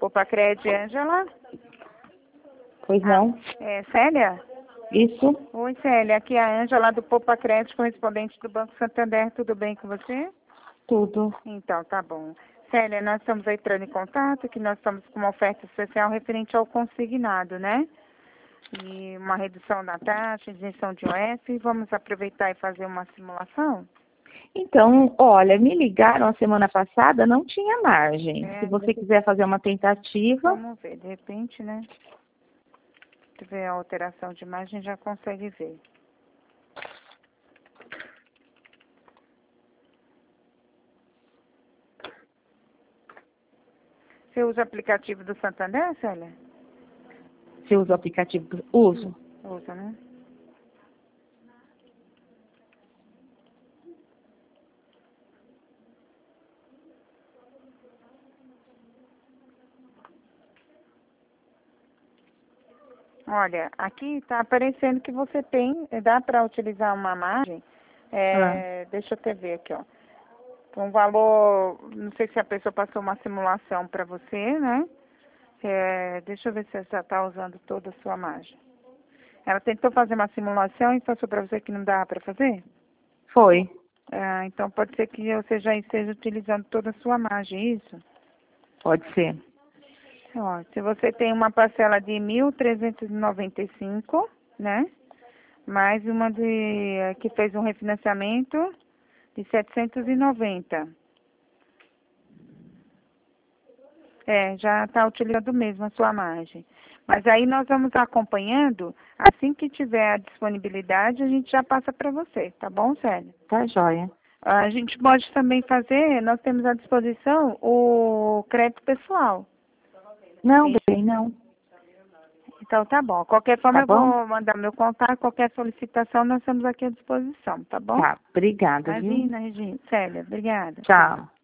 Popacred, Ângela? Pois não? Célia? Isso? Oi, Célia. Aqui é a Ângela do Popacred, correspondente do Banco Santander. Tudo bem com você? Tudo. Então, tá bom. Célia, nós estamos aí entrando em contato, que nós estamos com uma oferta especial referente ao consignado, né? E uma redução da taxa, isenção de OF. Vamos aproveitar e fazer uma simulação? Então, olha, me ligaram a semana passada, não tinha margem. É, Se você quiser fazer uma tentativa, vamos ver, de repente, né? Se tiver a alteração de imagem, já consegue ver. Você usa o aplicativo do Santander, Célia? você usa o aplicativo? Uso. Usa, né? Olha, aqui está aparecendo que você tem, dá para utilizar uma margem, deixa eu até ver aqui, ó. Um valor, não sei se a pessoa passou uma simulação para você, né? Deixa eu ver se você já está usando toda a sua margem. Ela tentou fazer uma simulação e passou para você que não dá para fazer? Foi. Então pode ser que você já esteja utilizando toda a sua margem, isso? Pode ser. Ó, se você tem uma parcela de 1.395, né? Mais uma que fez um refinanciamento de 790. Já está utilizando mesmo a sua margem. Mas aí nós vamos acompanhando, assim que tiver a disponibilidade, a gente já passa para você, tá bom, Célia? Tá joia. A gente pode também fazer, nós temos à disposição o crédito pessoal. Não, bem, não. Então tá bom. Qualquer forma Tá eu bom? vou mandar meu contato, qualquer solicitação nós estamos aqui à disposição, tá bom? Tá, obrigada, viu? Imagina, Regina. Célia, obrigada. Tchau.